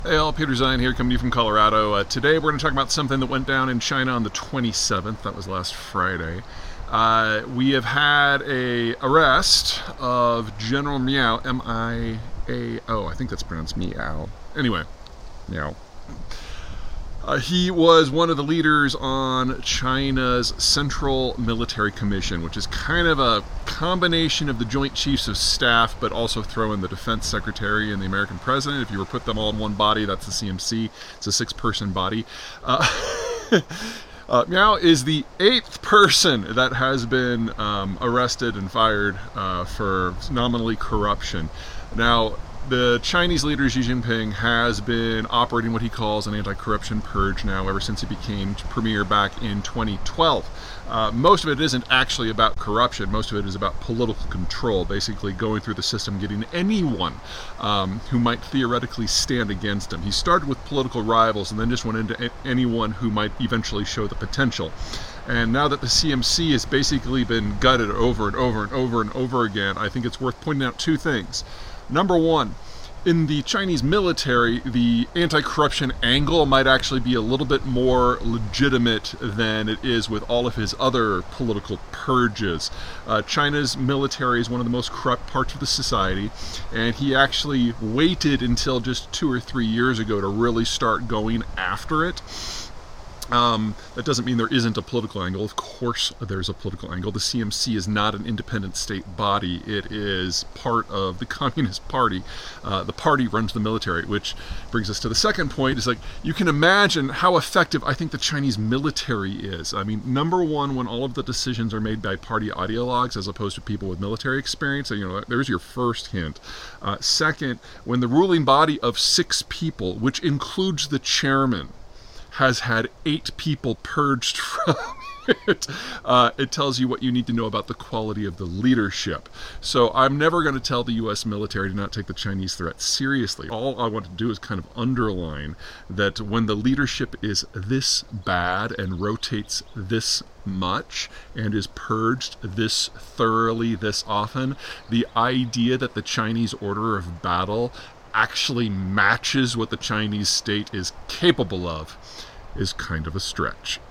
Hey all, Peter Zion here, coming to you from Colorado. Today we're going to talk about something that went down in China on the 27th. That was last Friday. We have had a arrest of General Miao, M-I-A-O. I think that's pronounced Miao. Anyway, Miao. He was one of the leaders on China's Central Military Commission, which is kind of a combination of the Joint Chiefs of Staff, but also throw in the Defense Secretary and the American President. If you were to put them all in one body, that's the CMC. It's a six-person body. Miao is the 8th person that has been arrested and fired for nominally corruption. Now, the Chinese leader Xi Jinping has been operating what he calls an anti-corruption purge now ever since he became premier back in 2012. Most of it isn't actually about corruption. Most of it is about political control, basically going through the system, getting anyone who might theoretically stand against him. He started with political rivals and then just went into anyone who might eventually show the potential. And now that the CMC has basically been gutted over and over and over and over again, I think it's worth pointing out two things. Number one, in the Chinese military, the anti-corruption angle might actually be a little bit more legitimate than it is with all of his other political purges. China's military is one of the most corrupt parts of the society, and he actually waited until just 2 or 3 years ago to really start going after it. That doesn't mean there isn't a political angle. Of course there's a political angle. The CMC is not an independent state body. It is part of the Communist Party. The party runs the military, which brings us to the second point. Is like, you can imagine how effective I think the Chinese military is. I mean, number one, when all of the decisions are made by party ideologues as opposed to people with military experience, there's your first hint. Second, when the ruling body of 6 people, which includes the chairman, has had 8 people purged from it. It tells you what you need to know about the quality of the leadership. So I'm never going to tell the U.S. military to not take the Chinese threat seriously. All I want to do is kind of underline that when the leadership is this bad and rotates this much and is purged this thoroughly this often, the idea that the Chinese order of battle actually matches what the Chinese state is capable of is kind of a stretch.